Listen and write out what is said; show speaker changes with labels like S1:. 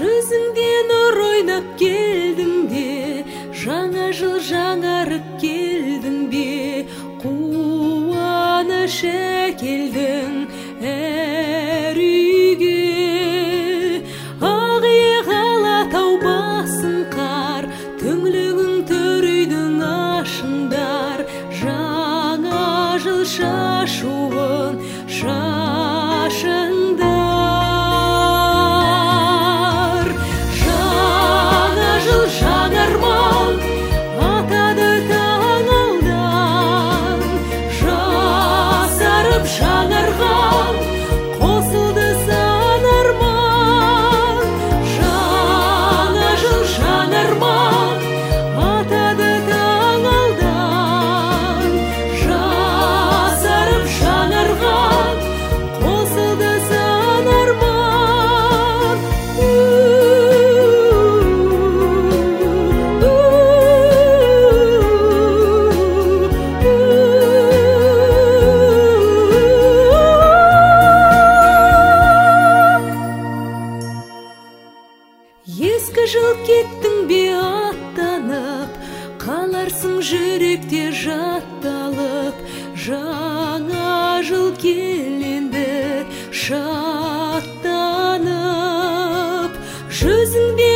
S1: жүзіңден нұр ойнап келдің бе, жаңа жыл жаңарып келдің бе, қуаныш әкелдің әр үйге. Ақ алатау басын қар, түңлігін төр үйдің ашыңдар, жаңа жыл шашуын шашыңдар. Жаңа жыл жаңарман атады таң алдан, жасарып жаңарған қосылды сан арман. Жаңа жыл жаңарман атады таң алдан, жасарып жаңарған қосылды сан арман. Ескі жыл кеттің бе аттанып, қаларсың жүректе жатталып. Жаңа жыл келенді шаттанып, жүзіңде